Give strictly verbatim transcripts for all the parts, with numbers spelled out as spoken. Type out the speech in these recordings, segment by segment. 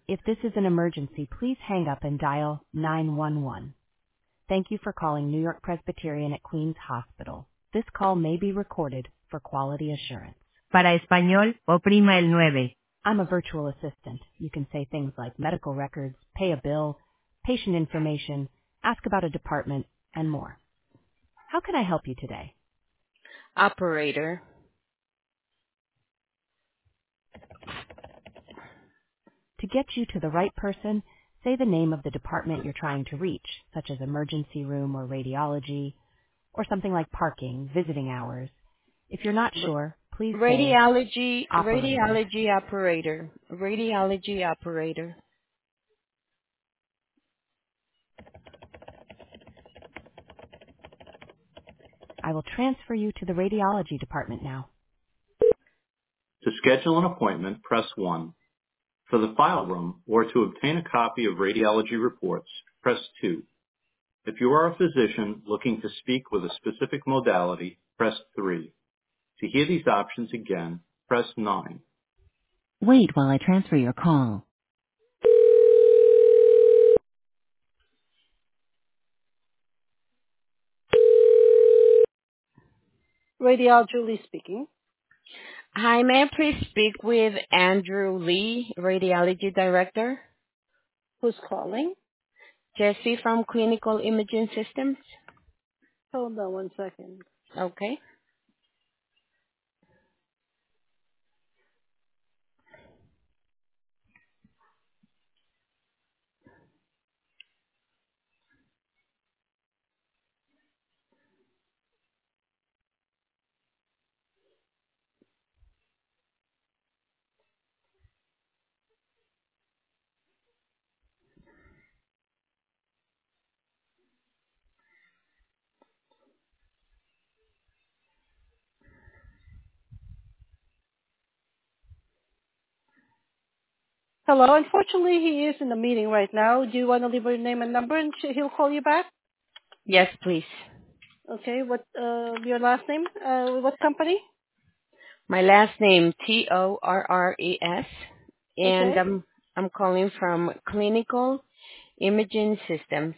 If this is an emergency, please hang up and dial nine one one. Thank you for calling New York Presbyterian at Queens Hospital. This call may be recorded for quality assurance. Para español, oprima el nueve. I'm a virtual assistant. You can say things like medical records, pay a bill, patient information, ask about a department, and more. How can I help you today? Operator. To get you to the right person, say the name of the department you're trying to reach, such as emergency room or radiology, or something like parking, visiting hours. If you're not sure, please say Radiology, operator. radiology operator, radiology operator. I will transfer you to the radiology department now. To schedule an appointment, press one. For the file room or to obtain a copy of radiology reports, press two. If you are a physician looking to speak with a specific modality, press three. To hear these options again, press nine. Wait while I transfer your call. Radiology Lee speaking. Hi, may I please speak with Andrew Lee, radiology director? Who's calling? Jesse from Clinical Imaging Systems. Hold on one second. Okay. Hello. Unfortunately, he is in a meeting right now. Do you want to leave your name and number, and sh- he'll call you back? Yes, please. Okay. What? Uh, your last name? Uh, what company? My last name, T O R R E S, and Okay. I'm, I'm calling from Clinical Imaging Systems.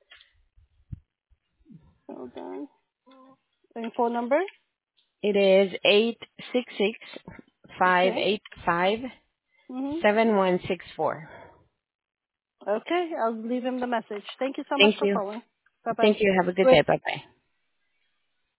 Hold on. And phone number? It is eight six six, five Okay. eight five, Mhm. seven one six four. Okay. I'll leave him the message. Thank you so much Thank for you. calling. Bye Thank bye. you. Have a good Wait. day. Bye-bye.